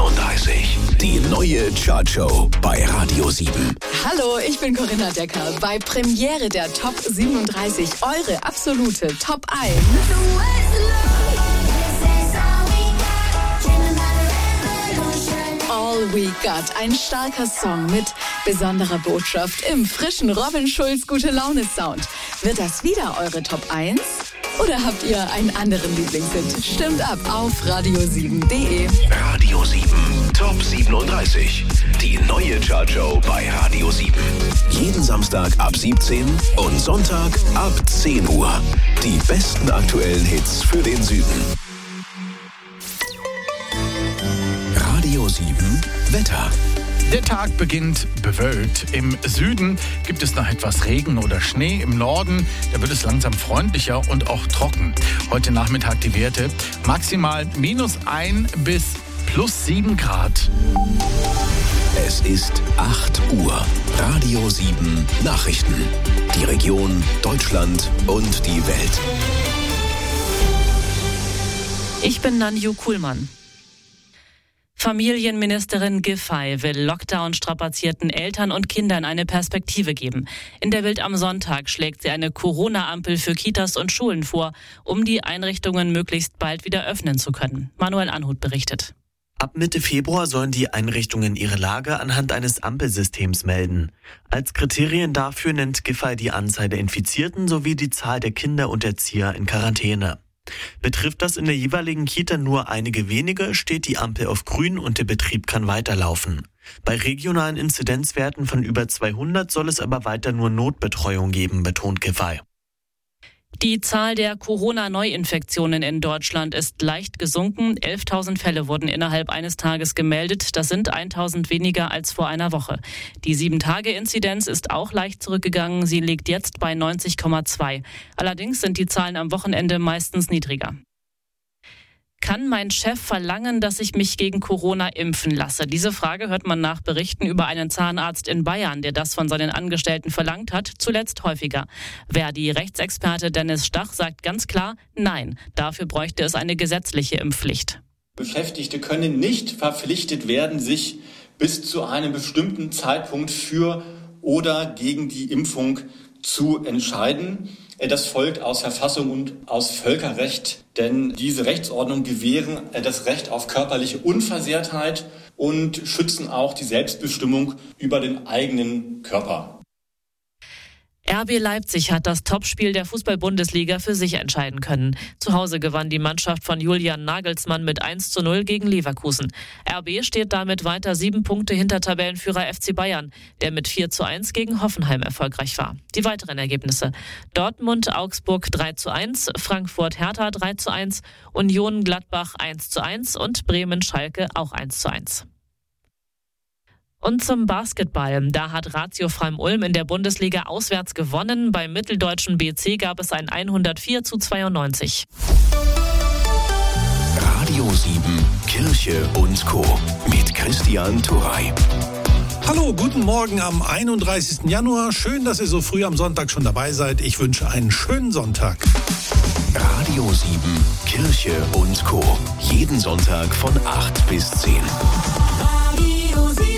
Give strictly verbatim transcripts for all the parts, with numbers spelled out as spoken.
siebenunddreißig. Die neue Chartshow bei Radio sieben. Hallo, ich bin Corinna Decker. Bei Premiere der Top siebenunddreißig, eure absolute Top eins. All We Got, ein starker Song mit besonderer Botschaft im frischen Robin Schulz Gute-Laune-Sound. Wird das wieder eure Top eins? Oder habt ihr einen anderen Lieblingshit? Stimmt ab auf radio sieben punkt de. Radio sieben, Top siebenunddreißig. Die neue Chartshow bei Radio sieben. Jeden Samstag ab siebzehn und Sonntag ab zehn Uhr. Die besten aktuellen Hits für den Süden. Radio sieben Wetter. Der Tag beginnt bewölkt. Im Süden gibt es noch etwas Regen oder Schnee. Im Norden, da wird es langsam freundlicher und auch trocken. Heute Nachmittag die Werte maximal minus ein bis plus sieben Grad. Es ist acht Uhr. Radio sieben Nachrichten. Die Region, Deutschland und die Welt. Ich bin Nanju Kuhlmann. Familienministerin Giffey will Lockdown-strapazierten Eltern und Kindern eine Perspektive geben. In der Bild am Sonntag schlägt sie eine Corona-Ampel für Kitas und Schulen vor, um die Einrichtungen möglichst bald wieder öffnen zu können. Manuel Anhut berichtet. Ab Mitte Februar sollen die Einrichtungen ihre Lage anhand eines Ampelsystems melden. Als Kriterien dafür nennt Giffey die Anzahl der Infizierten sowie die Zahl der Kinder und Erzieher in Quarantäne. Betrifft das in der jeweiligen Kita nur einige wenige, steht die Ampel auf grün und der Betrieb kann weiterlaufen. Bei regionalen Inzidenzwerten von über zweihundert soll es aber weiter nur Notbetreuung geben, betont Giffey. Die Zahl der Corona-Neuinfektionen in Deutschland ist leicht gesunken. elftausend Fälle wurden innerhalb eines Tages gemeldet. Das sind eintausend weniger als vor einer Woche. Die sieben Tage Inzidenz ist auch leicht zurückgegangen. Sie liegt jetzt bei neunzig Komma zwei. Allerdings sind die Zahlen am Wochenende meistens niedriger. Kann mein Chef verlangen, dass ich mich gegen Corona impfen lasse? Diese Frage hört man nach Berichten über einen Zahnarzt in Bayern, der das von seinen Angestellten verlangt hat, zuletzt häufiger. Verdi-Rechtsexperte Dennis Stach sagt ganz klar, nein, dafür bräuchte es eine gesetzliche Impfpflicht. Beschäftigte können nicht verpflichtet werden, sich bis zu einem bestimmten Zeitpunkt für oder gegen die Impfung zu entscheiden. Das folgt aus Verfassung und aus Völkerrecht, denn diese Rechtsordnungen gewähren das Recht auf körperliche Unversehrtheit und schützen auch die Selbstbestimmung über den eigenen Körper. R B Leipzig hat das Topspiel der Fußball-Bundesliga für sich entscheiden können. Zu Hause gewann die Mannschaft von Julian Nagelsmann mit eins zu null gegen Leverkusen. R B steht damit weiter sieben Punkte hinter Tabellenführer F C Bayern, der mit vier zu eins gegen Hoffenheim erfolgreich war. Die weiteren Ergebnisse: Dortmund, Augsburg drei zu eins, Frankfurt, Hertha drei zu eins, Union, Gladbach eins zu eins und Bremen, Schalke auch eins zu eins. Und zum Basketball. Da hat Ratio Freim-Ulm in der Bundesliga auswärts gewonnen. Beim mitteldeutschen B C gab es ein hundertvier zu zweiundneunzig. Radio sieben, Kirche und Co. mit Christian Turey. Hallo, guten Morgen am einunddreißigsten Januar. Schön, dass ihr so früh am Sonntag schon dabei seid. Ich wünsche einen schönen Sonntag. Radio sieben, Kirche und Co. Jeden Sonntag von acht bis zehn. Radio sieben.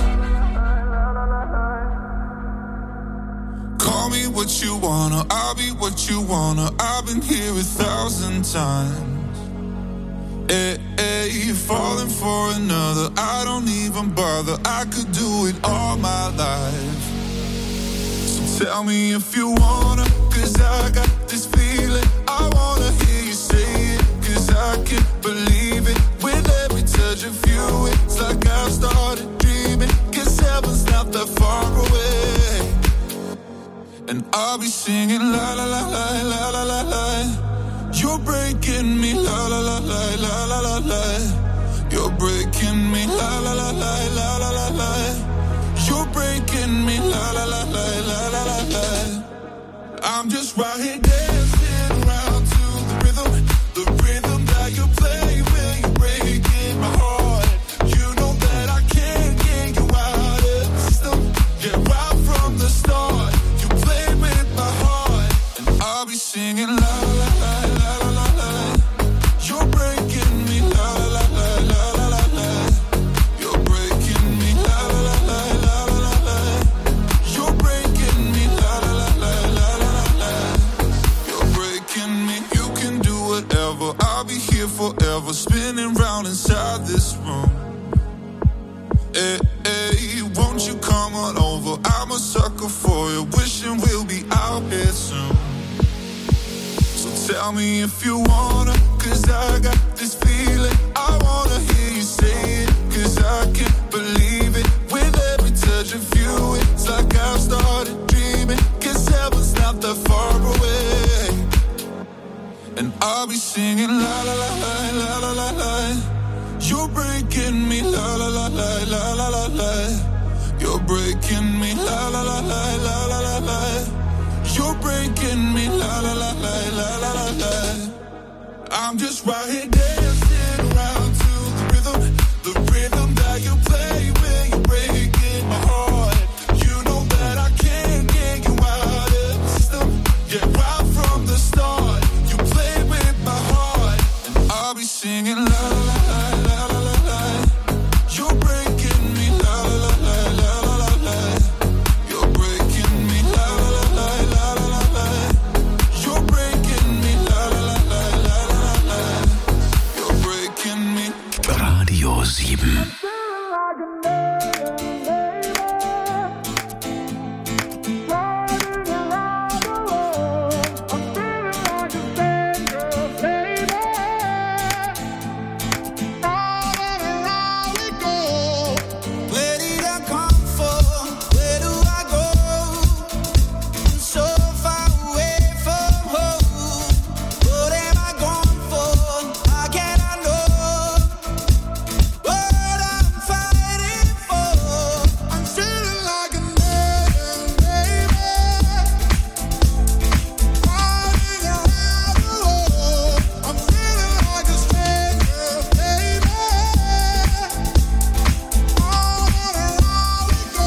Call me what you wanna, I'll be what you wanna. I've been here a thousand times. Hey, hey, falling for another, I don't even bother. I could do it all my life. So tell me if you wanna, cause I got this feeling. I wanna hear you say it, cause I can't believe it. With every touch of you, it's like I've started dreaming. Cause heaven's not that far away. And I'll be singing la la la la la la la la. You're breaking me la la la la la la la la. You're breaking me la la la la la la la la. You're breaking me la la la la la la la la. I'm just right here dancing around to the rhythm, the rhythm that you play when you're breaking my heart. You know that I can't get you out of the system. Yeah, right from the start. I'll be singing la la la la la la la. You're breaking me la la la la la la la. be here forever, spinning round inside this room. Hey, hey, won't you come on over? I'm a sucker for you, wishing we'll be out here soon. So tell me if you wanna, cause I got this feeling. I wanna hear you say it, cause I can't believe it. With every touch of you, it's like I've started dreaming. Cause heaven's not that far away. And I'll be singing la la la la la la la la. You're breaking me la la la la la la la la. You're breaking me la la la la la la la la. You're breaking me la la la la la la la la. I'm just right here dancing around to the rhythm, the rhythm that you play when you're breaking my heart. You know that I can't get you out of the system. Yeah, right from the start, you play with my heart, and I'll be singing la la la la la la la. You're breaking me la la la la la la la. You're breaking me la la la la la la la. You're breaking me la la la la la la la. You're breaking me. Radio sieben. Where did I come from? Where do I go? I'm so far away from home. What am I going for? How can I know what I'm fighting for? I'm feeling like an alien, baby. Riding around the world. I'm feeling like a stranger, baby. On and around we go.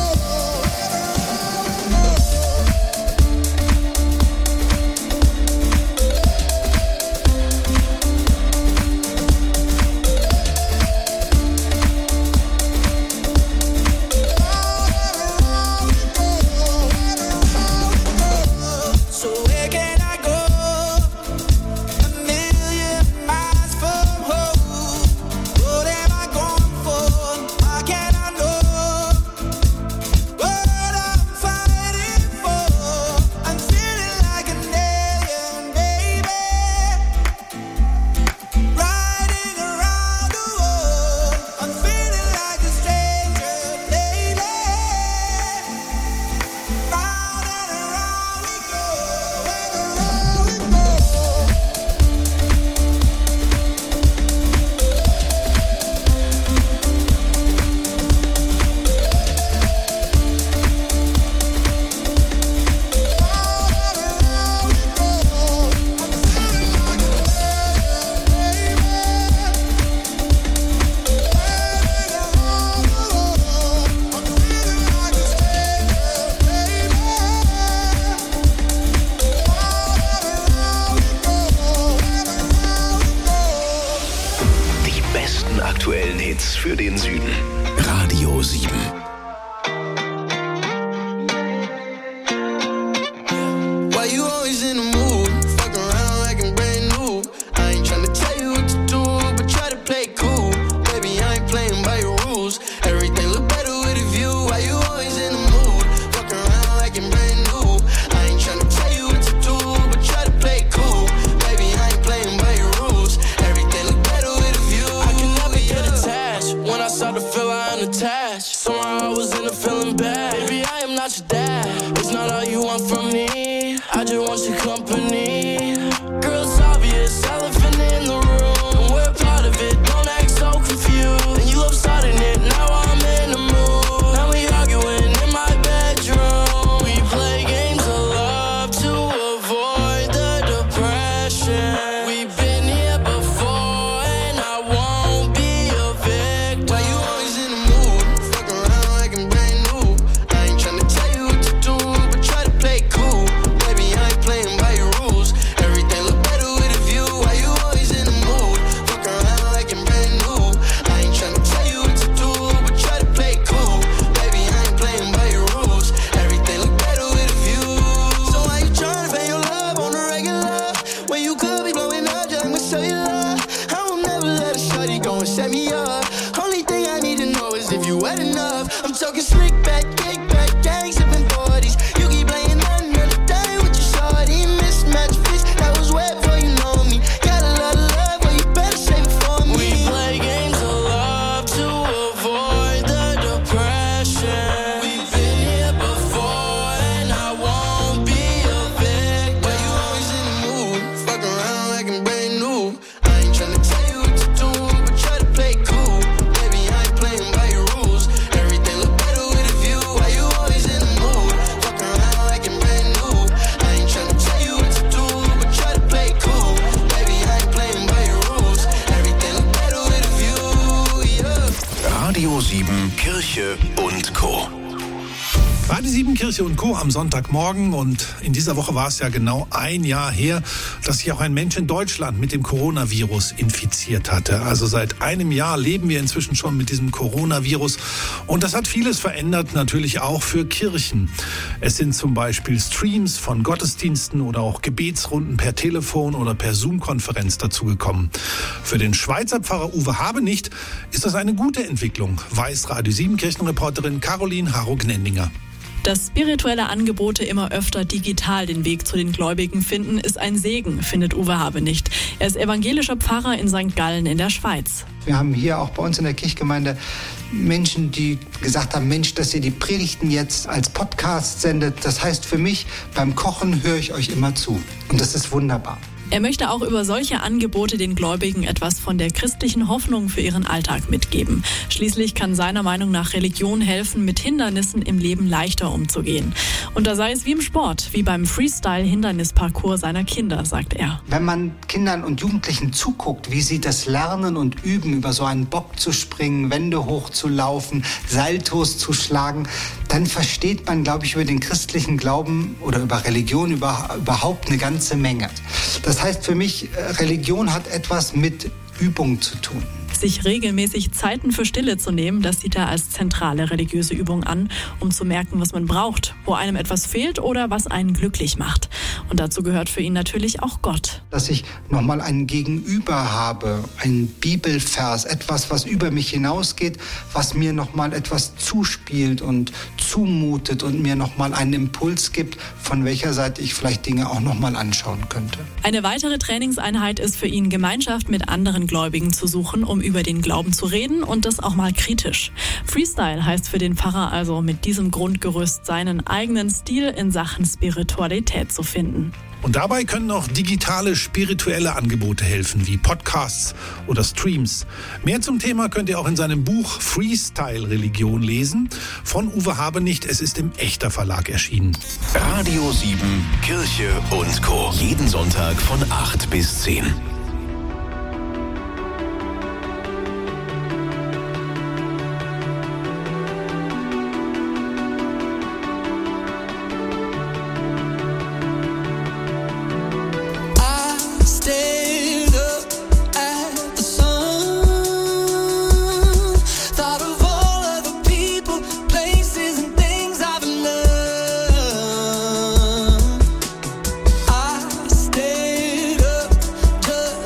So where can I go? A million miles from home. What am I going for? How can I know what I'm fighting for? I'm feeling like an alien, baby. Riding around the world. I'm feeling like a stranger, baby. Round and around we go, and around we go. Die besten aktuellen Hits für den Süden. Radio sieben. Why you always in the mood? Fuck around like I'm brand new. I ain't tryna tell you what to do, but try to play cool. Baby, I ain't playing by your rules. Everything look better with a view. Why you always in the mood? Fuck around like I'm brand new. I ain't tryna tell you what to do, but try to play cool. Baby, I ain't playing by your rules. Everything look better with a view. I can never get attached. When I start to feel I'm attached, somehow talking slick back, kick back, gang sipping forties. You keep playing another day with your shorty. Mismatch fish, that was wet before you know me. Got a lot of love, but you better save it for me. We play games of love to avoid the depression. We've been here before and I won't be a victim. But you always in the mood, fuck around like I'm brand new. I ain't tryna tell you what to do, but try to play cool. Baby, I ain't playing by your rules. Everything look better with a view. Why you always in the mood? Fuck around like I'm brand new. I ain't tryna tell you what to do, but try to play cool. Baby, I ain't playing by your rules. Everything look better with a view, yeah. Radio sieben, Kirche und Co. Radio sieben, Kirche und Co. am Sonntagmorgen. Und in dieser Woche war es ja genau ein Jahr her, dass sich auch ein Mensch in Deutschland mit dem Coronavirus infiziert hatte. Also seit einem Jahr leben wir inzwischen schon mit diesem Coronavirus. Und das hat vieles verändert, natürlich auch für Kirchen. Es sind zum Beispiel Streams von Gottesdiensten oder auch Gebetsrunden per Telefon oder per Zoom-Konferenz dazugekommen. Für den Schweizer Pfarrer Uwe Habenicht ist das eine gute Entwicklung, weiß Radio sieben Kirchenreporterin Caroline Harro-Gnendinger. Dass spirituelle Angebote immer öfter digital den Weg zu den Gläubigen finden, ist ein Segen, findet Uwe Habenicht. Er ist evangelischer Pfarrer in Sankt Gallen in der Schweiz. Wir haben hier auch bei uns in der Kirchgemeinde Menschen, die gesagt haben, Mensch, dass ihr die Predigten jetzt als Podcast sendet. Das heißt für mich, beim Kochen höre ich euch immer zu. Und das ist wunderbar. Er möchte auch über solche Angebote den Gläubigen etwas von der christlichen Hoffnung für ihren Alltag mitgeben. Schließlich kann seiner Meinung nach Religion helfen, mit Hindernissen im Leben leichter umzugehen. Und da sei es wie im Sport, wie beim Freestyle-Hindernisparcours seiner Kinder, sagt er. Wenn man Kindern und Jugendlichen zuguckt, wie sie das lernen und üben, über so einen Bock zu springen, Wände hochzulaufen, Saltos zu schlagen, dann versteht man, glaube ich, über den christlichen Glauben oder über Religion über, überhaupt eine ganze Menge. Das heißt für mich, Religion hat etwas mit Übung zu tun. Sich regelmäßig Zeiten für Stille zu nehmen, das sieht er als zentrale religiöse Übung an, um zu merken, was man braucht, wo einem etwas fehlt oder was einen glücklich macht. Und dazu gehört für ihn natürlich auch Gott. Dass ich nochmal einen Gegenüber habe, einen Bibelvers, etwas, was über mich hinausgeht, was mir nochmal etwas zuspielt und zumutet und mir nochmal einen Impuls gibt, von welcher Seite ich vielleicht Dinge auch nochmal anschauen könnte. Eine weitere Trainingseinheit ist für ihn, Gemeinschaft mit anderen Gläubigen zu suchen, um über den Glauben zu reden und das auch mal kritisch. Freestyle heißt für den Pfarrer also, mit diesem Grundgerüst seinen eigenen Stil in Sachen Spiritualität zu finden. Und dabei können auch digitale spirituelle Angebote helfen, wie Podcasts oder Streams. Mehr zum Thema könnt ihr auch in seinem Buch Freestyle Religion lesen. Von Uwe Habenicht, es ist im Echter Verlag erschienen. Radio sieben, Kirche und Co. Jeden Sonntag von acht bis zehn. Just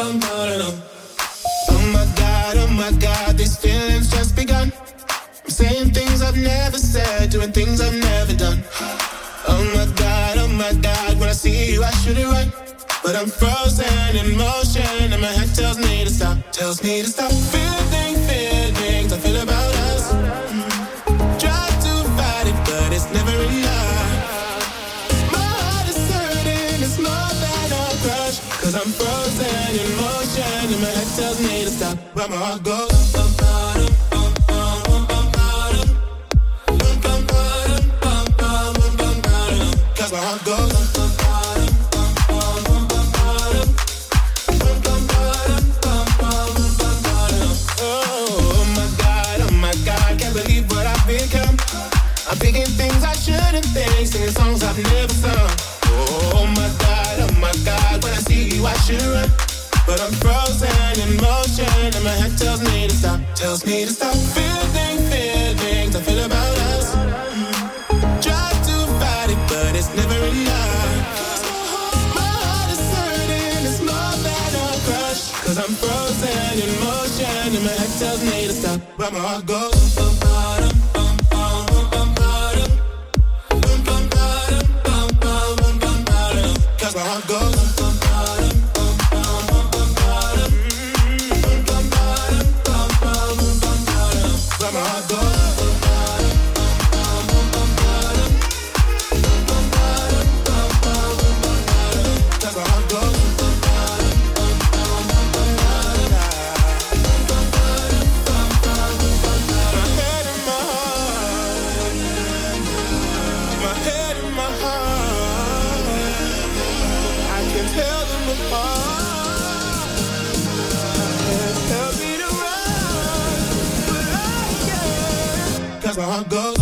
bum, ba-da-dum. Oh my God, oh my God, these feelings just begun. I'm saying things I've never said, doing things I've never done. Oh my God, oh my God, when I see you I should it right, but I'm frozen in motion and my head tells me to stop, tells me to stop. Feeling, feelings I feel about us. Try to fight it, but it's never enough. My heart is hurting, it's more than a crush, cause I'm frozen in motion and my head tells me to stop, but my heart goes bum, bum, bum, bum, bum, bum, bum, bum, bum, bum, bum, bum, bum, cause my heart goes bum, bum, bum, bum, bum, bum, bum, bum, bum, bum, bum, bum. Oh my God, oh my God, can't believe what I've become. I'm thinking things I shouldn't think, singing songs I've never sung. Oh my God, oh my God, when I see you I should run, but I'm frozen in motion and my head tells me to stop, tells me to stop. Feeling, feelings I feel about us. Try to fight it, but it's never enough. My heart is hurting, it's more than a crush, cause I'm frozen in motion and my head tells me to stop, but my heart goes bum, bum, bum, bum, bum, bum, bum, bum, bum, bum, bum, bum, bum, cause my heart goes bum, bum, bum, bum, bum, bum, bum, bum, bum, bum, bum, bum, but my heart goes. That's my heart goes.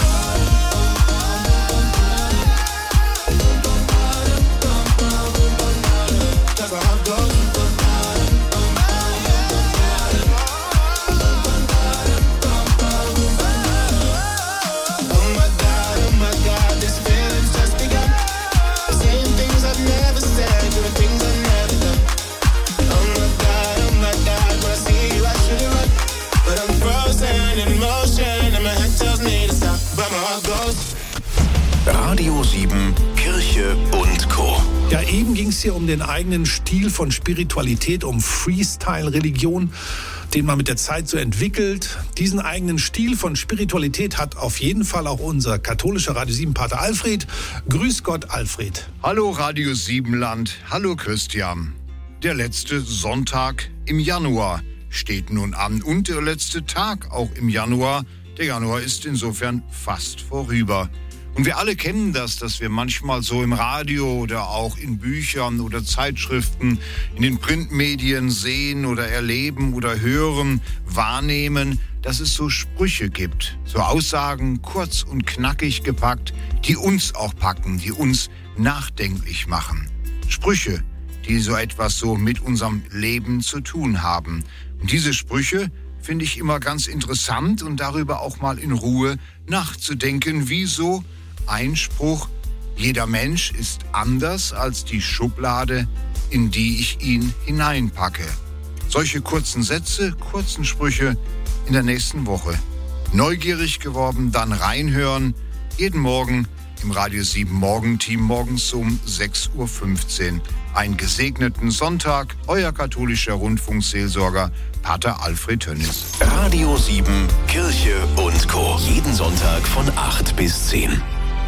That's my heart goes. Oh my God, oh my God, this feeling's just begun. Saying things I've never said, doing things I've never done. Oh my God, oh my God, when I see you I should run, but I'm frozen in motion and my head tells me to stop, but my heart goes. Radio sieben, Kirche und Co. Ja, eben ging es hier um den eigenen Stil von Spiritualität, um Freestyle-Religion, den man mit der Zeit so entwickelt. Diesen eigenen Stil von Spiritualität hat auf jeden Fall auch unser katholischer Radio sieben Pater Alfred. Grüß Gott, Alfred. Hallo Radio sieben Land, hallo Christian. Der letzte Sonntag im Januar steht nun an und der letzte Tag auch im Januar. Der Januar ist insofern fast vorüber. Und wir alle kennen das, dass wir manchmal so im Radio oder auch in Büchern oder Zeitschriften, in den Printmedien sehen oder erleben oder hören, wahrnehmen, dass es so Sprüche gibt, so Aussagen kurz und knackig gepackt, die uns auch packen, die uns nachdenklich machen. Sprüche, die so etwas so mit unserem Leben zu tun haben. Und diese Sprüche finde ich immer ganz interessant und darüber auch mal in Ruhe nachzudenken, wieso Einspruch, jeder Mensch ist anders als die Schublade, in die ich ihn hineinpacke. Solche kurzen Sätze, kurzen Sprüche in der nächsten Woche. Neugierig geworden, dann reinhören, jeden Morgen im Radio sieben Morgenteam morgens um sechs Uhr fünfzehn. Einen gesegneten Sonntag, euer katholischer Rundfunkseelsorger Pater Alfred Tönnis. Radio sieben, Kirche und Co. Jeden Sonntag von acht bis zehn.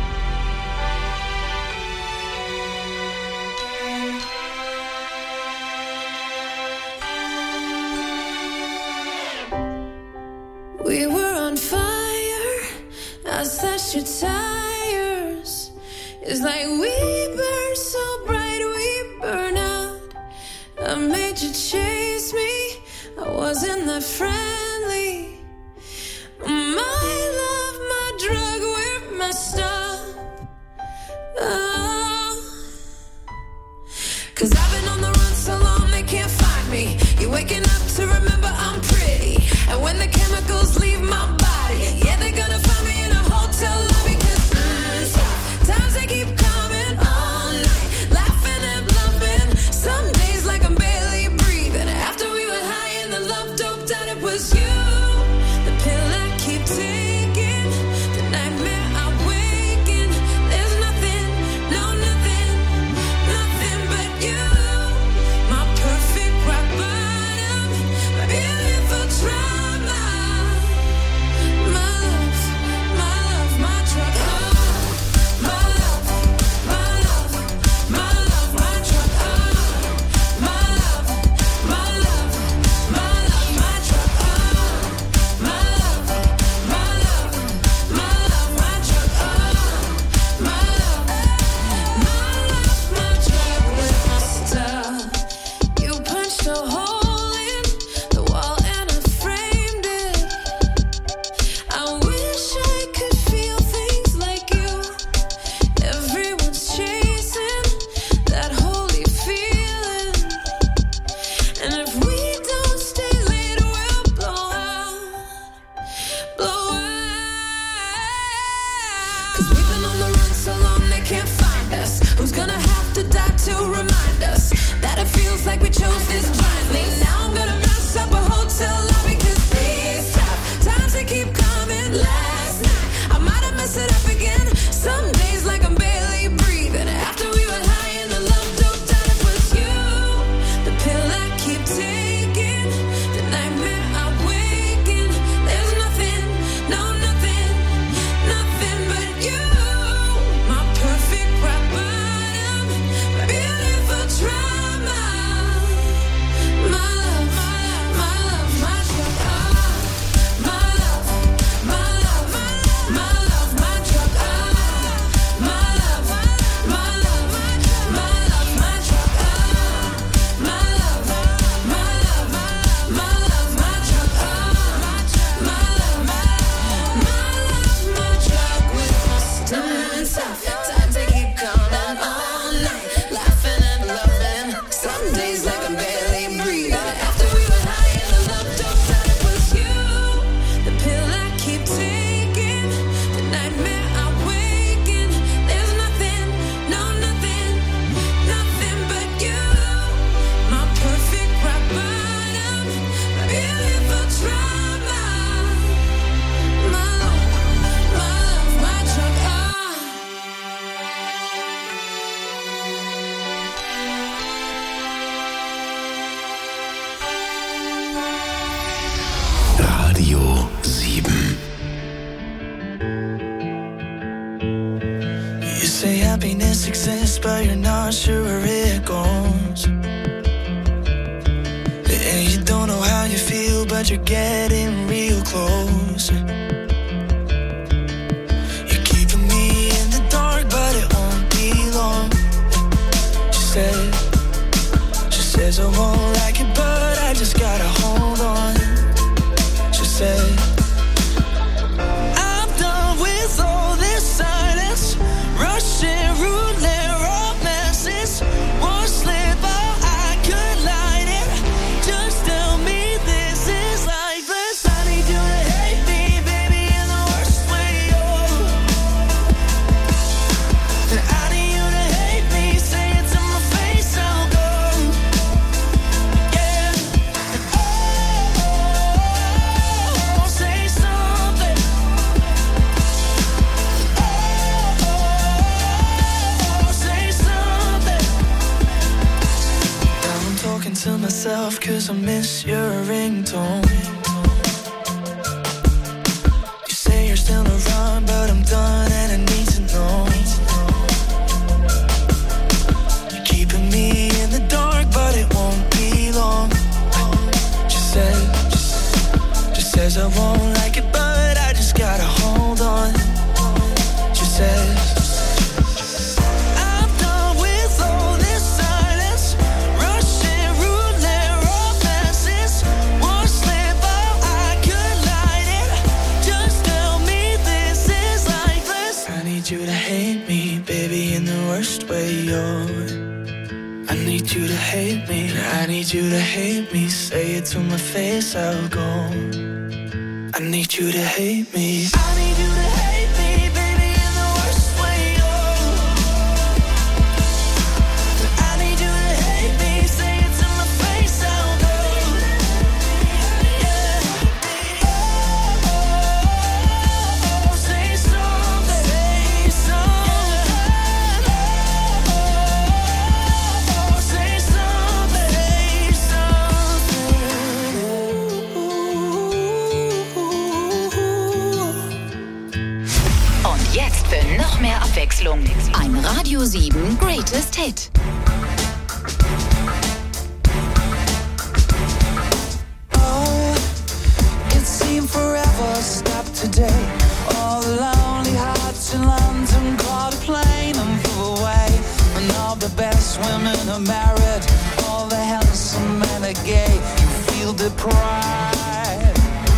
We were on fire, I slashed your tires. It's like we burn so bright, we burn out. I made you chase me, I wasn't that friendly. My love, my drug, we're messed up. Oh. Cause I've been on the run so long they can't find me. You're waking up to remember I'm pretty. And when the chemicals leave my body, yeah, they're gonna find me in a hotel lobby. Cause mm, times they keep coming all night, laughing and bluffing. Some days like I'm barely breathing. close, but you're not sure where it goes. And you don't know how you feel, but you're getting real close. You're keeping me in the dark, but it won't be long. She said, she says I won't like it, but I just gotta hold on. She said, I'm done with all this silence, rushing roulette romances. One slip out, I could light it. Just tell me this is lifeless. I need you to hate me, baby, in the worst way. Oh, and I need you to hate me, say it to my face, I'll go. Yeah. Oh, say something. Oh, say something. Now I'm talking to myself, cause I miss your ringtone. You say you're still around, but I'm done and I need to know. You're keeping me in the dark, but it won't be long. She said, she says I won't like it, but I just gotta hold on. She says, I'm done with all this silence, rushing roulette romances. One slip out, I could light it. Just tell me this is lifeless. I need you to hate me, baby, in the worst way. Yo, I need you to hate me. I need you to hate me. Say it to my face, I'll go. I need you to hate me. I need you to hate me, baby, in the worst way. Oh, I need you to hate me. Say it to my face, I'll go. Yeah. Oh, say something. Say something. Oh, say something. Say something. Und jetzt für noch mehr Abwechslung. Ein Radio sieben Greatest Hit. Oh, it seemed forever stopped today. All the lonely hearts in London caught a plane and flew away. And all the best women are married, all the handsome men are gay. You feel deprived.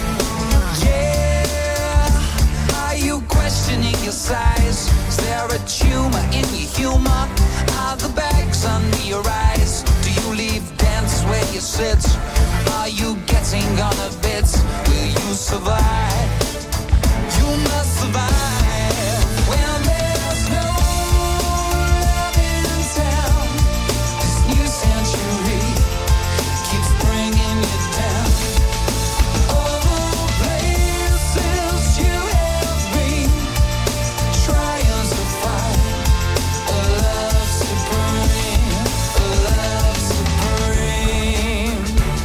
Yeah, are you questioning your size? Is there a tumor in your humor? Are the bags under your eyes? Do you leave dance where you sit? Are you getting on a bit? Will you survive? You must survive when there's no love in town. This new century keeps bringing you down. All the places you have been, trying to find a love supreme, a love supreme.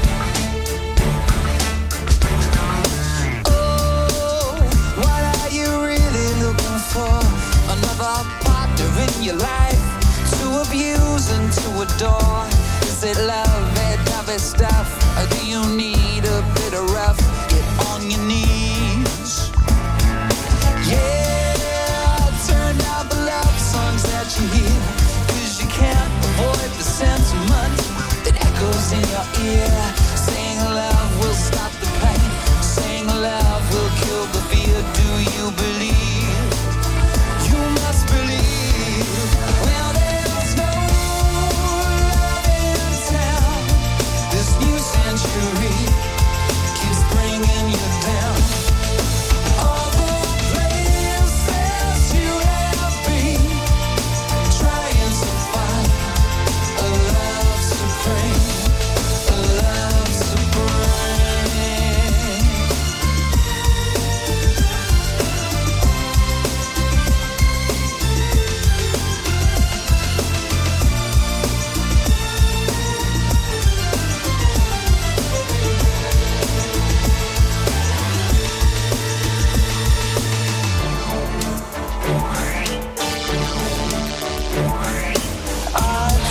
Oh, what are you really looking for? Another partner in your life to abuse and to adore? Is it love and lovey stuff? Or do you need a bit of rough? Get on your knees. Yeah, turn out the love songs that you hear, cause you can't avoid the sentiment that echoes in your ear.